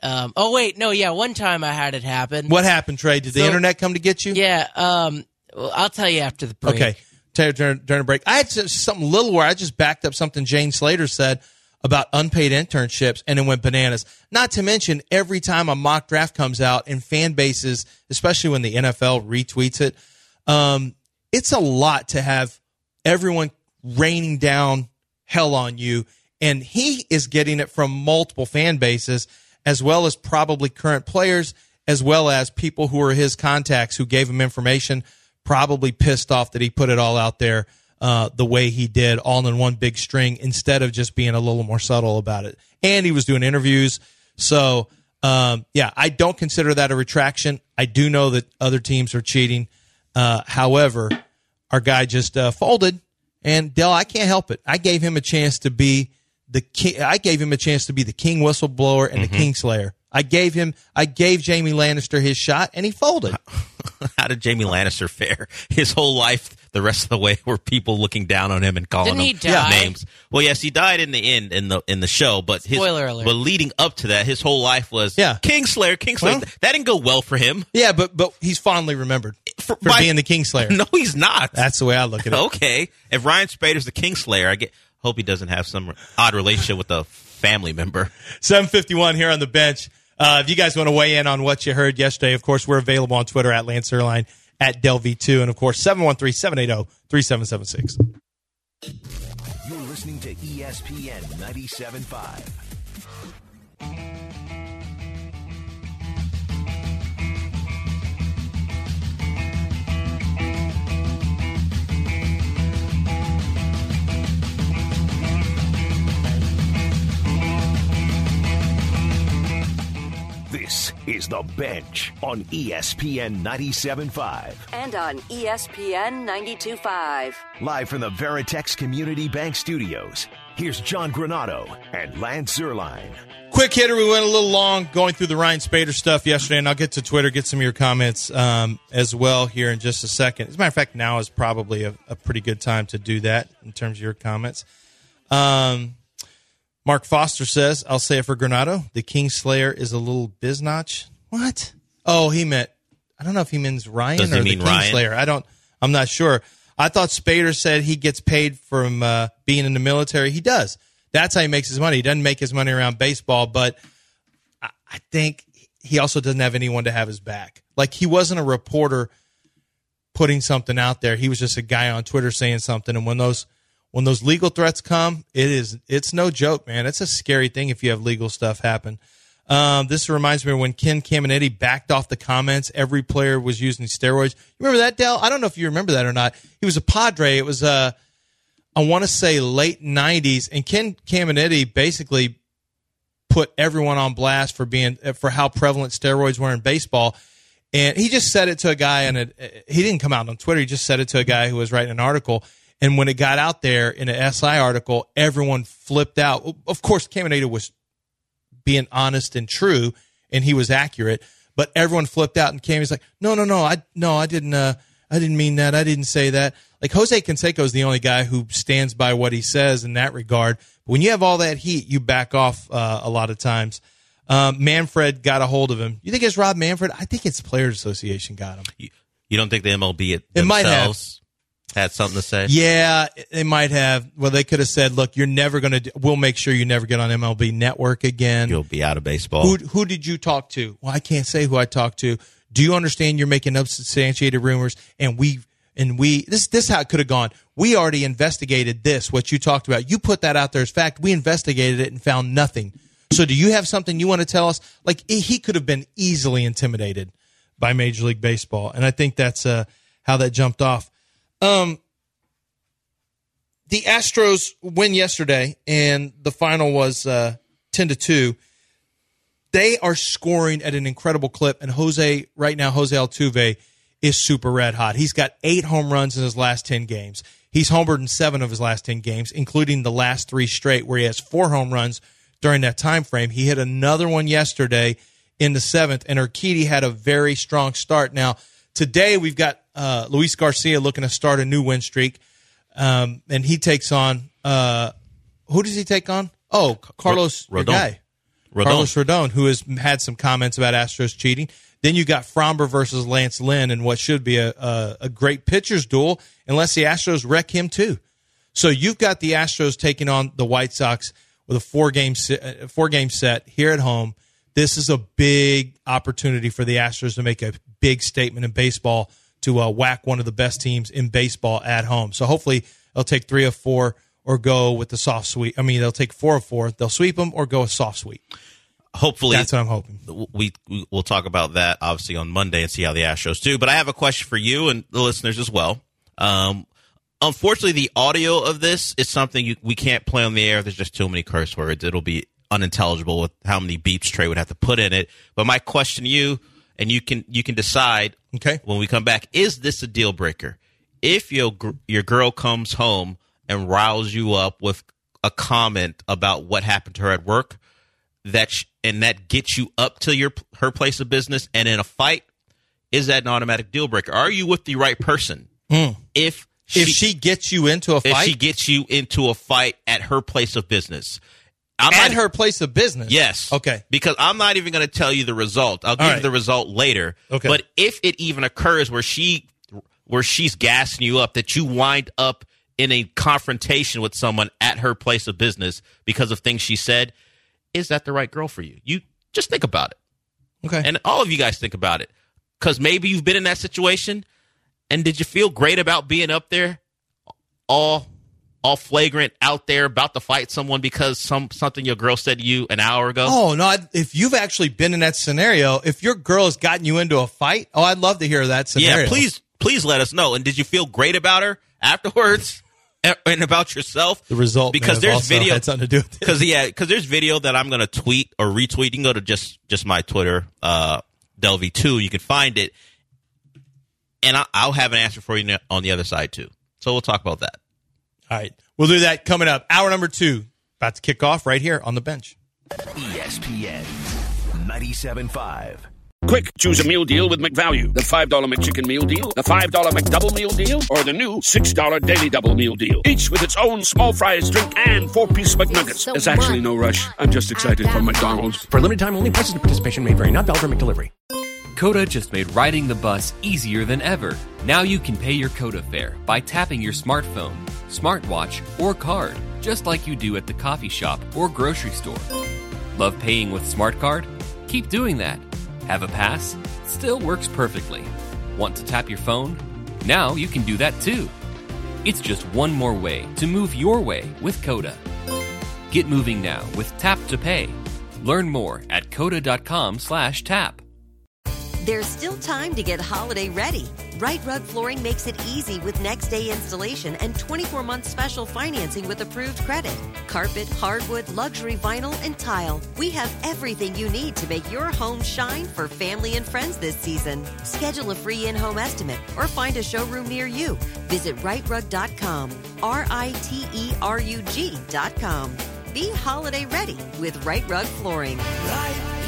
Um, oh, wait, no, yeah, one time I had it happen. What happened, Trey? Did the So- internet come to get you? Yeah, um, well, I'll tell you after the break. Okay. Tell you during, during the break. I had something little where I just backed up something Jane Slater said about unpaid internships, and it went bananas. Not to mention, every time a mock draft comes out and fan bases, especially when the N F L retweets it, um, it's a lot to have everyone raining down hell on you. And he is getting it from multiple fan bases, as well as probably current players, as well as people who are his contacts who gave him information, probably pissed off that he put it all out there uh, the way he did, all in one big string, instead of just being a little more subtle about it. And he was doing interviews. So, um, yeah, I don't consider that a retraction. I do know that other teams are cheating. Uh, however, our guy just uh, folded. And, Dell, I can't help it. I gave him a chance to be the king. I gave him a chance to be the king whistleblower and mm-hmm. the Kingslayer. I gave him, I gave Jamie Lannister his shot, and he folded. How did Jamie Lannister fare? His whole life, the rest of the way, were people looking down on him and calling Didn't him he die? names. Well, yes, he died in the end in the in the show, but his, Spoiler alert. But leading up to that, his whole life was yeah. Kingslayer, Kingslayer. Well, that didn't go well for him. Yeah, but but he's fondly remembered for, for by, being the Kingslayer. No, he's not. That's the way I look at it. Okay, if Ryan Spader's the Kingslayer, I get. Hope he doesn't have some odd relationship with a family member. seven fifty-one here on the bench. Uh, if you guys want to weigh in on what you heard yesterday, of course, we're available on Twitter at Lance Erline, at Del V two, and, of course, seven one three, seven eight zero, three seven seven six. You're listening to E S P N ninety-seven point five. This is The Bench on E S P N ninety-seven point five. And on E S P N ninety-two point five. Live from the Veritex Community Bank Studios, here's John Granato and Lance Zerline. Quick hitter, we went a little long going through the Ryan Spader stuff yesterday, and I'll get to Twitter, get some of your comments um, as well here in just a second. As a matter of fact, now is probably a, a pretty good time to do that in terms of your comments. Um, Mark Foster says, I'll say it for Granato, the Kingslayer is a little biznotch. What? Oh, he meant, I don't know if he means Ryan Does or he the mean Kingslayer. Ryan? I don't, I'm not sure. I thought Spader said he gets paid from uh, being in the military. He does. That's how he makes his money. He doesn't make his money around baseball, but I, I think he also doesn't have anyone to have his back. Like, he wasn't a reporter putting something out there. He was just a guy on Twitter saying something, and when those when those legal threats come, it is it's no joke, man. It's a scary thing if you have legal stuff happen. Um, this reminds me of when Ken Caminiti backed off the comments. Every player was using steroids. You remember that, Dell? I don't know if you remember that or not. He was a Padre. It was, uh, I want to say, late nineties. And Ken Caminiti basically put everyone on blast for being for how prevalent steroids were in baseball. And he just said it to a guy, and it, he didn't come out on Twitter. He just said it to a guy who was writing an article. And when it got out there in an S I article, everyone flipped out. Of course, Caminiti was being honest and true, and he was accurate. But everyone flipped out, and Cammy's like, "No, no, no, I no, I didn't. Uh, I didn't mean that. I didn't say that." Like, Jose Canseco is the only guy who stands by what he says in that regard. But when you have all that heat, you back off uh, a lot of times. Um, Manfred got a hold of him. You think it's Rob Manfred? I think it's the Players Association got him. You, you don't think the M L B it, it might have. had something to say? Yeah, they might have. Well, they could have said, "Look, you're never going to. We'll make sure you never get on M L B Network again. You'll be out of baseball." Who, who did you talk to? Well, I can't say who I talked to. Do you understand? You're making unsubstantiated rumors, and we and we. This this is how it could have gone. We already investigated this. What you talked about, you put that out there as fact. We investigated it and found nothing. So, do you have something you want to tell us? Like, he could have been easily intimidated by Major League Baseball, and I think that's uh, how that jumped off. Um, the Astros win yesterday, and the final was uh, ten to two. They are scoring at an incredible clip, and Jose right now, Jose Altuve is super red hot. He's got eight home runs in his last ten games. He's homered in seven of his last ten games, including the last three straight, where he has four home runs during that time frame. He hit another one yesterday in the seventh, and Urquidy had a very strong start. Now, today we've got uh, Luis Garcia looking to start a new win streak, um, and he takes on uh, who does he take on? Oh, Carlos Rodon. Your guy. Rodon. Carlos Rodon, who has had some comments about Astros cheating. Then you got Fromber versus Lance Lynn in what should be a, a, a great pitcher's duel, unless the Astros wreck him too. So you've got the Astros taking on the White Sox with a four-game four-game set here at home. This is a big opportunity for the Astros to make a big statement in baseball to uh, whack one of the best teams in baseball at home. So hopefully they'll take three of four or go with the soft sweep. I mean, they'll take four of four. They'll sweep them or go with soft sweep. Hopefully. That's what I'm hoping. We, we, we'll talk about that, obviously, on Monday and see how the Astros do. But I have a question for you and the listeners as well. Um, unfortunately, the audio of this is something you, we can't play on the air. There's just too many curse words. It'll be unintelligible with how many beeps Trey would have to put in it. But my question to you, and you can you can decide okay. when we come back, is this a deal breaker? If your your girl comes home and riles you up with a comment about what happened to her at work, that sh- and that gets you up to your her place of business and in a fight, is that an automatic deal breaker? Are you with the right person? Mm. If she, if she gets you into a fight? If she gets you into a fight at her place of business. I'm at not, her place of business? Yes. Okay. Because I'm not even going to tell you the result. I'll give right. you the result later. Okay. But if it even occurs where she where she's gassing you up, that you wind up in a confrontation with someone at her place of business because of things she said, is that the right girl for you? You just think about it. Okay. And all of you guys think about it. Because maybe you've been in that situation, and did you feel great about being up there all all flagrant out there about to fight someone because some something your girl said to you an hour ago? Oh, no. I, if you've actually been in that scenario, if your girl has gotten you into a fight, oh, I'd love to hear that scenario. Yeah, please, please let us know. And did you feel great about her afterwards? And about yourself, the result, because man, there's also video had something to do with it. Because yeah, because there's video that I'm gonna tweet or retweet. You can go to just just my Twitter, uh, Delvey two. You can find it, and I, I'll have an answer for you on the other side too. So we'll talk about that. All right, we'll do that coming up. Hour number two about to kick off right here on the bench. E S P N ninety-seven point five. Quick, choose a meal deal with McValue. The five dollar McChicken meal deal, the five dollar McDouble meal deal, or the new six dollar Daily Double meal deal. Each with its own small fries, drink, and four-piece McNuggets. There's actually no rush. I'm just excited for McDonald's. For limited time only, prices and participation may vary. Not valid for McDelivery. Coda just made riding the bus easier than ever. Now you can pay your Coda fare by tapping your smartphone, smartwatch, or card, just like you do at the coffee shop or grocery store. Love paying with Smart Card? Keep doing that. Have a pass? Still works perfectly. Want to tap your phone? Now you can do that too. It's just one more way to move your way with Coda. Get moving now with Tap to Pay. Learn more at coda.com slash tap. There's still time to get holiday ready. Right Rug Flooring makes it easy with next day installation and twenty-four month special financing with approved credit. Carpet, hardwood, luxury vinyl, and tile. We have everything you need to make your home shine for family and friends this season. Schedule a free in-home estimate or find a showroom near you. Visit right rug dot com. R I T E R U G dot com. Be holiday ready with Right Rug Flooring. Right.